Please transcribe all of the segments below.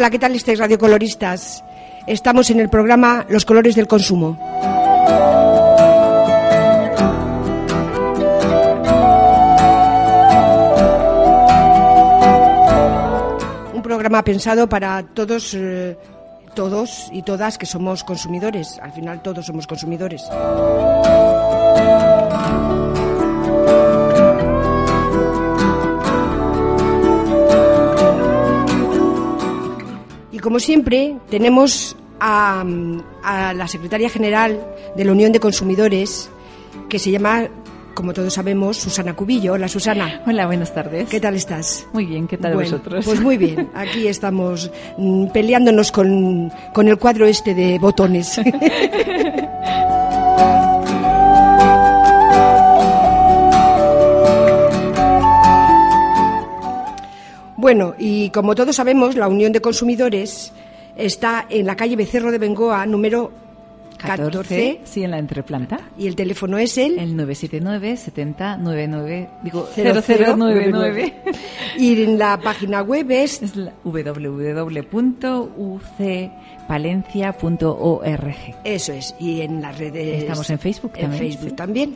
Hola, ¿qué tal estáis, radiocoloristas? Estamos en el programa Los colores del consumo. Un programa pensado para todos y todas que somos consumidores. Al final todos somos consumidores. Y como siempre, tenemos a la secretaria general de la Unión de Consumidores, que se llama, como todos sabemos, Susana Cubillo. Hola, Susana. Hola, buenas tardes. ¿Qué tal estás? Muy bien, ¿qué tal vosotros? Pues muy bien. Aquí estamos peleándonos con el cuadro este de botones. Bueno, y como todos sabemos, la Unión de Consumidores está en la calle Becerro de Bengoa, número 14. Sí, en la entreplanta. Y el teléfono es el 979 70 99, digo 0099. Y en la página web es www.ucpalencia.org. Eso es. Y en las redes estamos en Facebook también. En Facebook sí. también.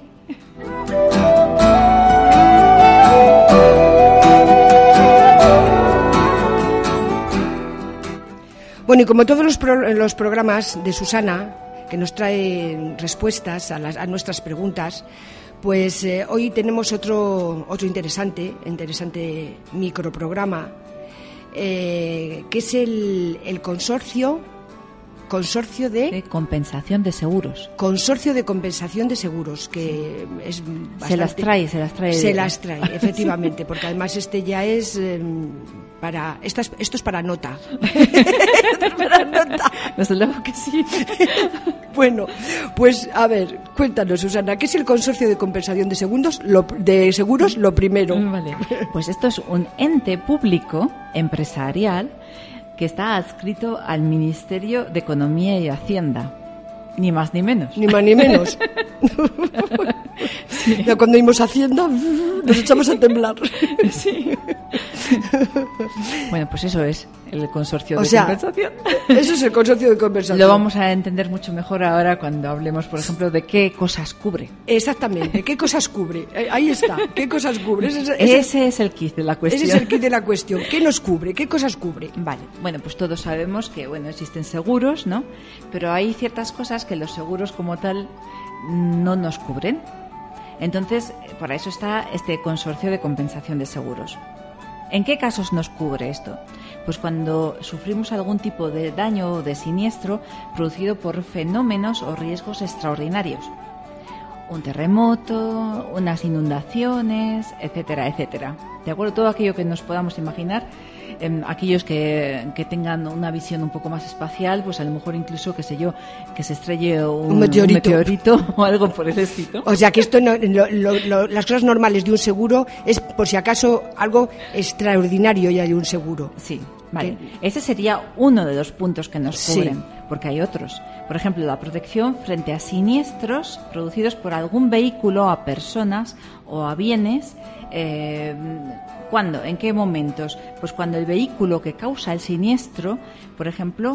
Bueno, y como todos los programas de Susana, que nos trae respuestas a nuestras preguntas, pues hoy tenemos otro interesante microprograma, que es el consorcio de compensación de seguros. Consorcio de compensación de seguros, que es bastante... Se las trae. Se las trae, efectivamente, porque además este ya es para... Esto es para nota. Para nota. Desde luego que sí. Bueno, pues a ver, cuéntanos, Susana, ¿qué es el Consorcio de Compensación de Seguros? Lo primero. Vale. Pues esto es un ente público empresarial que está adscrito al Ministerio de Economía y Hacienda. Ni más ni menos. Ni más ni menos. Sí. Ya cuando oímos Hacienda nos echamos a temblar. Sí. Bueno, pues eso es el consorcio de compensación. Eso es el consorcio de compensación. Lo vamos a entender mucho mejor ahora cuando hablemos, por ejemplo, de qué cosas cubre. Exactamente, qué cosas cubre. Ahí está, qué cosas cubre. Ese es el kit de la cuestión. Ese es el kit de la cuestión. ¿Qué nos cubre? ¿Qué cosas cubre? Vale, bueno, pues todos sabemos que existen seguros, ¿no? Pero hay ciertas cosas que los seguros como tal no nos cubren. Entonces, para eso está este consorcio de compensación de seguros. ¿En qué casos nos cubre esto? Pues cuando sufrimos algún tipo de daño o de siniestro producido por fenómenos o riesgos extraordinarios. Un terremoto, unas inundaciones, etcétera, etcétera. ¿De acuerdo? Todo aquello que nos podamos imaginar. Aquellos que tengan una visión un poco más espacial, pues a lo mejor incluso, qué sé yo, que se estrelle un meteorito o algo por el estilo. O sea que esto las cosas normales de un seguro es por si acaso algo extraordinario y hay un seguro. Sí, vale. Ese sería uno de los puntos que nos cubren, porque hay otros. Por ejemplo, la protección frente a siniestros producidos por algún vehículo a personas o a bienes. ¿Cuándo? ¿En qué momentos? Pues cuando el vehículo que causa el siniestro, por ejemplo,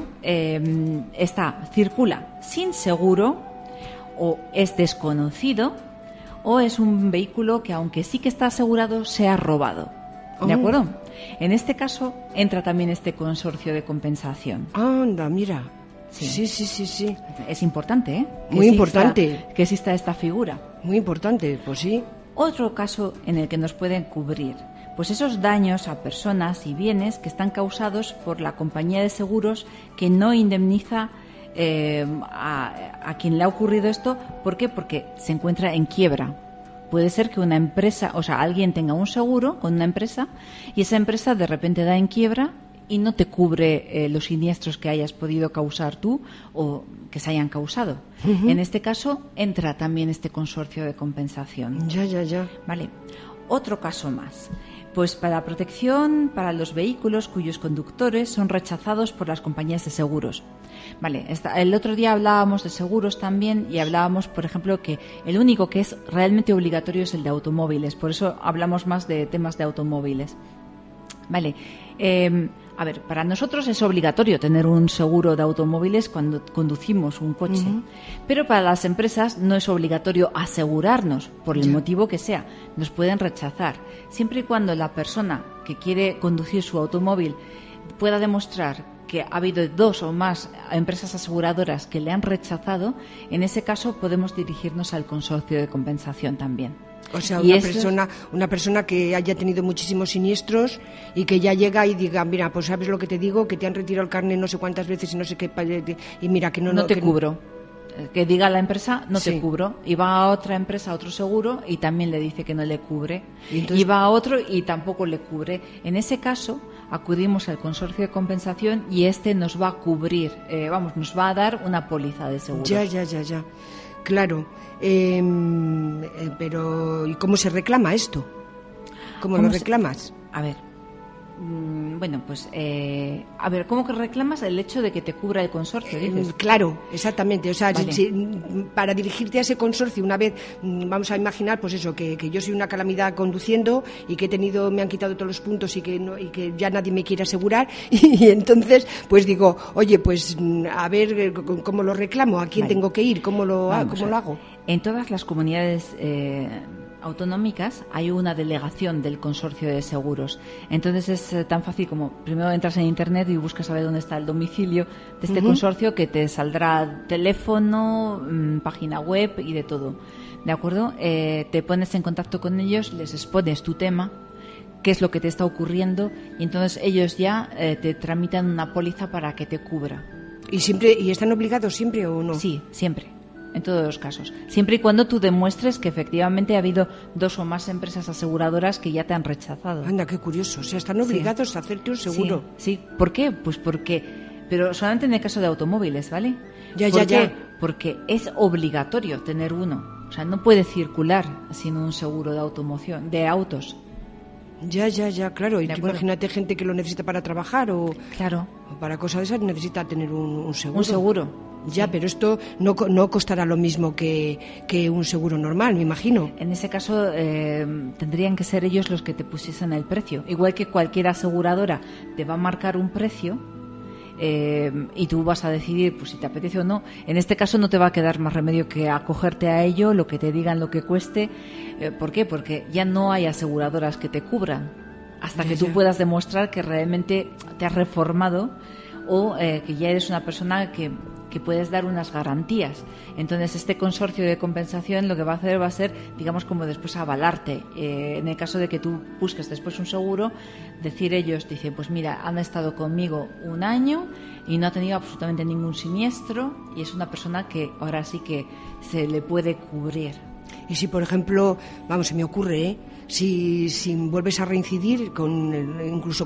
circula sin seguro, o es desconocido, o es un vehículo que, aunque sí que está asegurado, se ha robado. ¿De acuerdo? En este caso entra también este consorcio de compensación. Anda, mira. Sí. Sí. Es importante, ¿eh? Muy importante. Que exista esta figura. Muy importante, pues sí. Otro caso en el que nos pueden cubrir, pues esos daños a personas y bienes que están causados por la compañía de seguros que no indemniza a quien le ha ocurrido esto. ¿Por qué? Porque se encuentra en quiebra. Puede ser que una empresa, alguien tenga un seguro con una empresa y esa empresa de repente da en quiebra y no te cubre los siniestros que hayas podido causar tú o que se hayan causado. Uh-huh. En este caso entra también este consorcio de compensación. Ya. Vale. Otro caso más. Pues para protección para los vehículos cuyos conductores son rechazados por las compañías de seguros. Vale, el otro día hablábamos de seguros también y hablábamos, por ejemplo, que el único que es realmente obligatorio es el de automóviles. Por eso hablamos más de temas de automóviles. Vale. A ver, para nosotros es obligatorio tener un seguro de automóviles cuando conducimos un coche, pero para las empresas no es obligatorio asegurarnos, por el motivo que sea. Nos pueden rechazar. Siempre y cuando la persona que quiere conducir su automóvil pueda demostrar que ha habido 2 o más empresas aseguradoras que le han rechazado, en ese caso podemos dirigirnos al consorcio de compensación también. O sea, una persona que haya tenido muchísimos siniestros y que ya llega y diga, mira, pues sabes lo que te digo, que te han retirado el carnet no sé cuántas veces y no sé qué, y mira que no te cubro. Que diga la empresa, no sí. te cubro. Y va a otra empresa, a otro seguro, y también le dice que no le cubre. Entonces, y va a otro y tampoco le cubre. En ese caso, acudimos al consorcio de compensación y este nos va a cubrir, nos va a dar una póliza de seguro. Ya. Claro. Pero ¿y cómo se reclama esto? ¿Cómo lo reclamas? A ver. ¿Cómo que reclamas el hecho de que te cubra el consorcio, dices? Claro, exactamente. O sea, vale. Para dirigirte a ese consorcio, una vez, vamos a imaginar, pues eso, que yo soy una calamidad conduciendo y que me han quitado todos los puntos y que ya nadie me quiere asegurar, y entonces, pues digo, oye, pues a ver cómo lo reclamo, a quién vale. tengo que ir, cómo lo hago. En todas las comunidades autonómicas hay una delegación del consorcio de seguros. Entonces es tan fácil como primero entras en internet y buscas a ver dónde está el domicilio de este consorcio, que te saldrá teléfono, página web y de todo. ¿De acuerdo? Te pones en contacto con ellos, les expones tu tema, qué es lo que te está ocurriendo, y entonces ellos ya te tramitan una póliza para que te cubra. ¿Y están obligados siempre o no? Sí, siempre. En todos los casos. Siempre y cuando tú demuestres que efectivamente ha habido 2 o más empresas aseguradoras que ya te han rechazado. Anda, qué curioso. O sea, están obligados a hacerte un seguro. Sí. ¿Por qué? Pues porque... Pero solamente en el caso de automóviles, ¿vale? Ya. Porque es obligatorio tener uno. O sea, no puede circular sin un seguro de automoción, de autos. Ya, claro. Y imagínate gente que lo necesita para trabajar o para cosas de esas, necesita tener un seguro. Un seguro. Ya, sí. Pero esto no costará lo mismo que un seguro normal, me imagino. En ese caso tendrían que ser ellos los que te pusiesen el precio. Igual que cualquier aseguradora te va a marcar un precio y tú vas a decidir pues si te apetece o no. En este caso no te va a quedar más remedio que acogerte a ello, lo que te digan, lo que cueste. ¿Por qué? Porque ya no hay aseguradoras que te cubran hasta que tú puedas demostrar que realmente te has reformado o que ya eres una persona que puedes dar unas garantías. Entonces este consorcio de compensación lo que va a hacer va a ser, digamos, como después avalarte. En el caso de que tú busques después un seguro, decir ellos, dicen, pues mira, han estado conmigo 1 año y no ha tenido absolutamente ningún siniestro y es una persona que ahora sí que se le puede cubrir. Y si, por ejemplo, se me ocurre, si vuelves a reincidir, incluso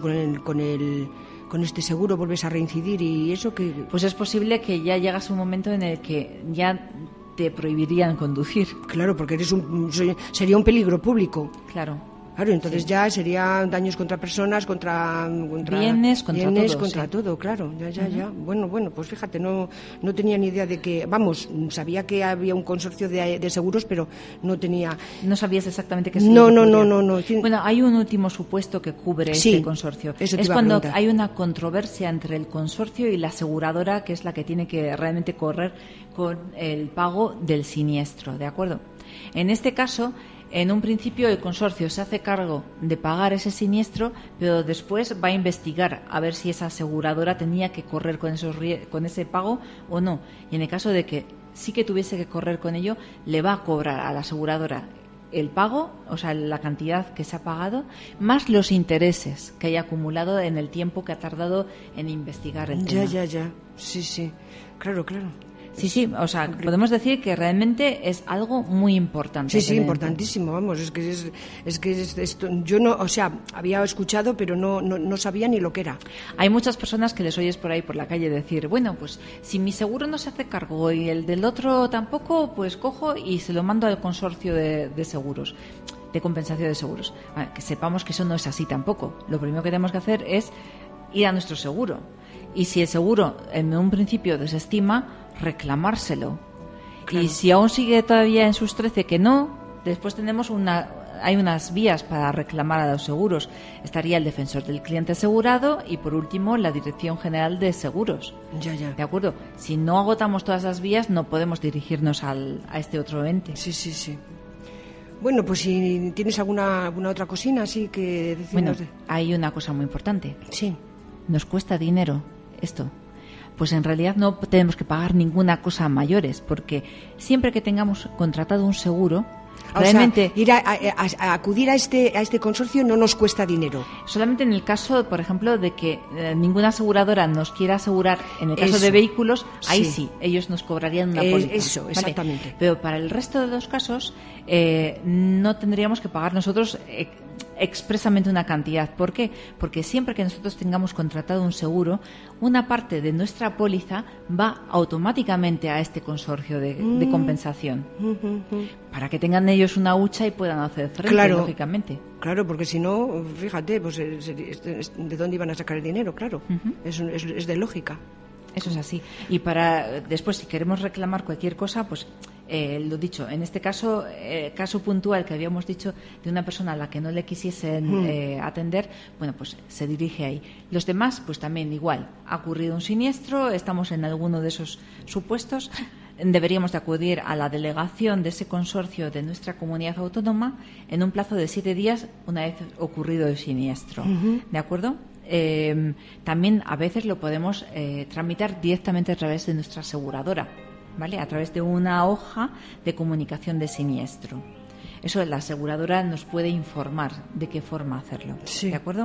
con este seguro vuelves a reincidir y eso que... Pues es posible que ya llegas a un momento en el que ya te prohibirían conducir. Claro, porque sería un peligro público. Claro. Claro, entonces ya serían daños contra personas, contra bienes, contra todo, claro. Ya. Bueno, pues fíjate, no tenía ni idea de que... sabía que había un consorcio de seguros, pero no tenía... No sabías exactamente qué es. No. Bueno, hay un último supuesto que cubre este consorcio. Eso es cuando hay una controversia entre el consorcio y la aseguradora, que es la que tiene que realmente correr con el pago del siniestro, ¿de acuerdo? En este caso... En un principio el consorcio se hace cargo de pagar ese siniestro, pero después va a investigar a ver si esa aseguradora tenía que correr con ese pago o no. Y en el caso de que sí que tuviese que correr con ello, le va a cobrar a la aseguradora el pago, o sea, la cantidad que se ha pagado, más los intereses que haya acumulado en el tiempo que ha tardado en investigar el tema. Ya. Sí. Claro. Sí, o sea, podemos decir que realmente es algo muy importante. Sí, importantísimo, es que esto, yo no, o sea, había escuchado, pero no sabía ni lo que era. Hay muchas personas que les oyes por ahí por la calle decir, bueno, pues si mi seguro no se hace cargo y el del otro tampoco, pues cojo y se lo mando al consorcio de seguros, de compensación de seguros. Que sepamos que eso no es así tampoco. Lo primero que tenemos que hacer es ir a nuestro seguro. Y si el seguro en un principio desestima, reclamárselo. Claro. Y si aún sigue todavía en sus 13 que no, después tenemos una hay unas vías para reclamar a los seguros. Estaría el defensor del cliente asegurado y, por último, la Dirección General de Seguros. Ya. ¿De acuerdo? Si no agotamos todas las vías, no podemos dirigirnos a este otro ente. Sí. Bueno, pues si tienes alguna otra cocina así que decirnos. Bueno, hay una cosa muy importante. Sí. Nos cuesta dinero esto. Pues en realidad no tenemos que pagar ninguna cosa a mayores, porque siempre que tengamos contratado un seguro, realmente, o sea, ir a acudir a este consorcio no nos cuesta dinero. Solamente en el caso, por ejemplo, de que ninguna aseguradora nos quiera asegurar en el caso Eso, de vehículos, ahí sí, ellos nos cobrarían una póliza. Eso, exactamente. ¿Vale? Pero para el resto de los casos no tendríamos que pagar nosotros expresamente una cantidad. ¿Por qué? Porque siempre que nosotros tengamos contratado un seguro, una parte de nuestra póliza va automáticamente a este consorcio de compensación. Para que tengan ellos una hucha y puedan hacer frente, lógicamente. Claro, porque si no, fíjate, pues ¿de dónde iban a sacar el dinero? Claro, es de lógica. Eso es así. Y para después, si queremos reclamar cualquier cosa, pues lo dicho, en este caso, caso puntual que habíamos dicho de una persona a la que no le quisiesen atender, bueno, pues se dirige ahí. Los demás, pues también igual. Ha ocurrido un siniestro, estamos en alguno de esos supuestos, deberíamos de acudir a la delegación de ese consorcio de nuestra comunidad autónoma en un plazo de 7 días una vez ocurrido el siniestro. ¿De acuerdo? También a veces lo podemos tramitar directamente a través de nuestra aseguradora, ¿vale? A través de una hoja de comunicación de siniestro. Eso la aseguradora nos puede informar de qué forma hacerlo. Sí. ¿De acuerdo?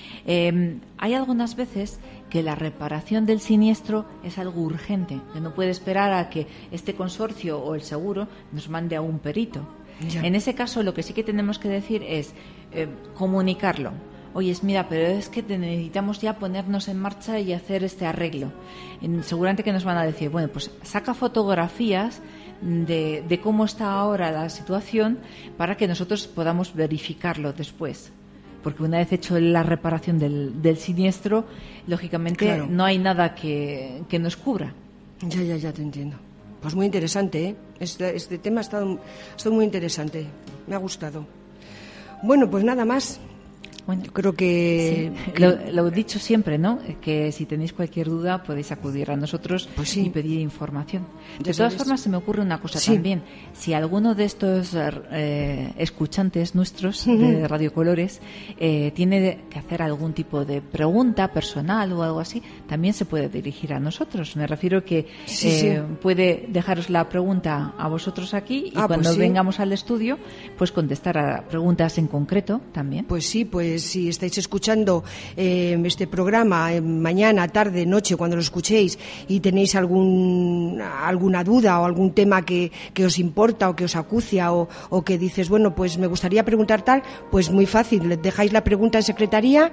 Hay algunas veces que la reparación del siniestro es algo urgente, que no puede esperar a que este consorcio o el seguro nos mande a un perito. Ya. En ese caso, lo que sí que tenemos que decir es comunicarlo. Oye, mira, pero es que necesitamos ya ponernos en marcha y hacer este arreglo. Seguramente que nos van a decir, bueno, pues saca fotografías de cómo está ahora la situación para que nosotros podamos verificarlo después. Porque una vez hecho la reparación del siniestro, lógicamente claro, no hay nada que nos cubra. Ya te entiendo. Pues muy interesante, ¿eh? Este tema ha estado muy interesante. Me ha gustado. Bueno, pues nada más. Bueno, yo creo que... Sí. Lo he dicho siempre, ¿no? Que si tenéis cualquier duda podéis acudir a nosotros pues sí, y pedir información. De ya todas sabes. formas, se me ocurre una cosa Sí. también. Si alguno de estos escuchantes nuestros de Radio Colores tiene que hacer algún tipo de pregunta personal o algo así, también se puede dirigir a nosotros. Me refiero que Sí. puede dejaros la pregunta a vosotros aquí y cuando pues sí, vengamos al estudio, pues contestar a preguntas en concreto también. Pues sí, pues si estáis escuchando este programa mañana, tarde, noche, cuando lo escuchéis y tenéis alguna duda o algún tema que os importa o que os acucia o que dices, bueno, pues me gustaría preguntar tal, pues muy fácil, dejáis la pregunta en secretaría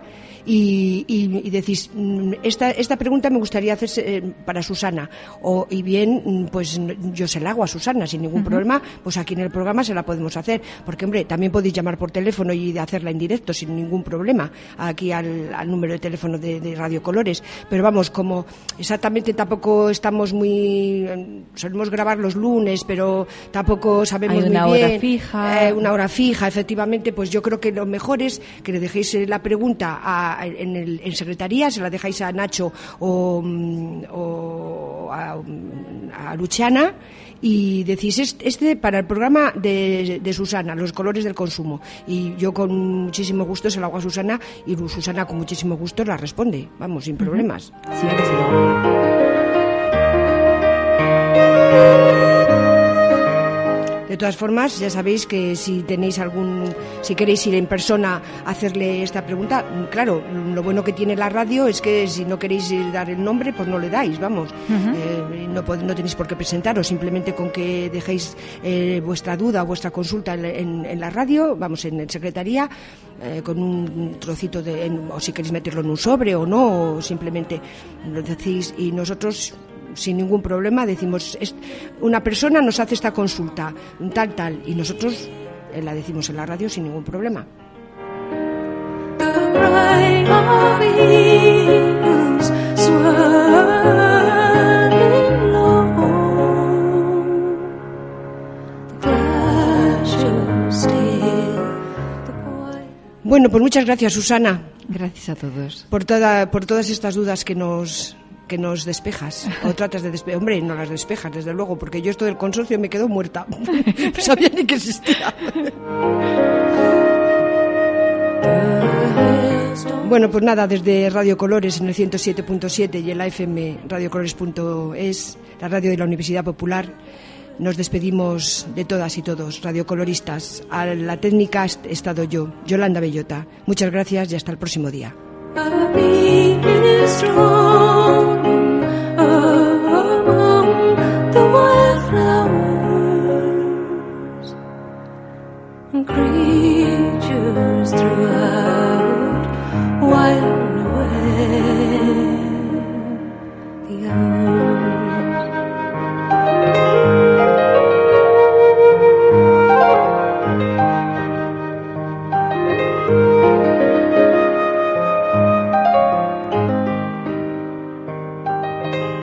y decís, esta pregunta me gustaría hacerse para Susana, y bien, pues yo se la hago a Susana sin ningún problema, pues aquí en el programa se la podemos hacer, porque hombre, también podéis llamar por teléfono y hacerla en directo sin ningún problema, aquí al número de teléfono de Radio Colores, pero vamos, como exactamente tampoco estamos solemos grabar los lunes, pero tampoco sabemos muy bien. Hay una hora fija. Una hora fija, efectivamente, pues yo creo que lo mejor es que le dejéis la pregunta en secretaría, se la dejáis a Nacho o a Luciana y decís, para el programa de Susana, los colores del consumo, y yo con muchísimo gusto se lo hago a Susana y Susana con muchísimo gusto la responde, vamos, sin problemas. Sí, desde luego. De todas formas, ya sabéis que si queréis ir en persona a hacerle esta pregunta, claro, lo bueno que tiene la radio es que si no queréis dar el nombre, pues no le dais, vamos. No tenéis por qué presentaros, simplemente con que dejéis vuestra duda o vuestra consulta en la radio, vamos, en secretaría, con un trocito o si queréis meterlo en un sobre o no, o simplemente lo decís y nosotros sin ningún problema decimos, una persona nos hace esta consulta, tal, y nosotros la decimos en la radio sin ningún problema. Bueno, pues muchas gracias, Susana. Gracias a todos. Por todas estas dudas que nos despejas, o tratas de despejar. Hombre, no las despejas, desde luego, porque yo esto del consorcio me quedo muerta. No sabía ni que existía. Bueno, pues nada, desde Radio Colores en el 107.7 y en la FM radiocolores.es, la radio de la Universidad Popular, nos despedimos de todas y todos, radiocoloristas. A la técnica he estado yo, Yolanda Bellota. Muchas gracias y hasta el próximo día. Creatures throughout wild away.